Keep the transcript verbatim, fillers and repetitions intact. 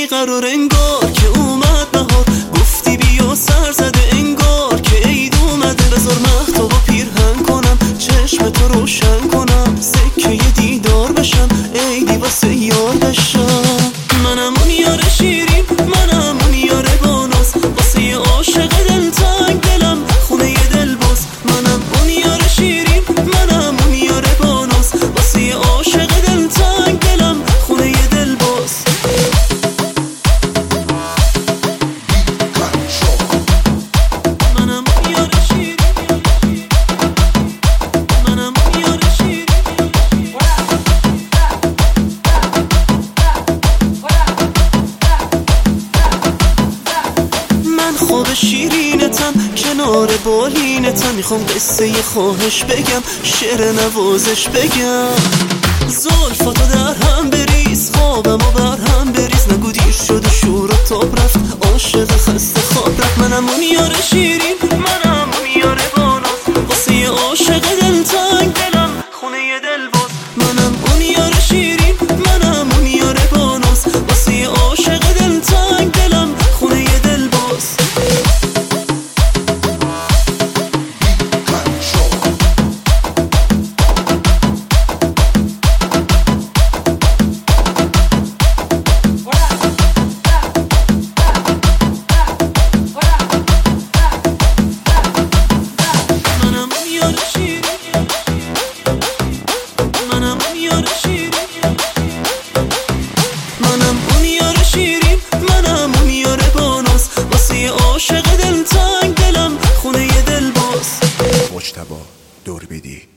بیقرار انگار که اومد بهار، گفتی بیا سر زده انگار که عید اومده. بذار مهتاب و پیرهن کنم، چشم تو روشن کنم، سکه دیدار بشم، عیدی واسه یار بشم. منم اون یار شیرین، منم اون یار باناس، واسه یه عاشق دلتنگ دلم خونه یه دل باز. منم اون یار شیرین، منم اون یار باناس، واسه یه عاشق دلتنگ دلم خونه یه دل باز. منم اون یار شیرین، منم اون یار شیرین. من خواب شیرینتم، کنار بالینتم، میخوام قصه یه خواهش بگم، شعر نوازش بگم. زلفاتو در هم بریز، خوابمو بر هم بریز، نگو دیر شد و شور و تاب رفت، عاشق خسته خواب رفت. منم اون یار شیرین، منم اون یار باناس، واسه یه عاشق دلتنگ دلم خونه یه دل باز. منم اون یار شیرین، منم اون یار باناس، واسه یه عاشق دلتنگ دلم خونه یه دل باز. منم اون یار شیرین، منم اون یار باناس، واسه یه عاشق دلتنگ دلم خونه یه دل باز. مجتبی دوربیدی.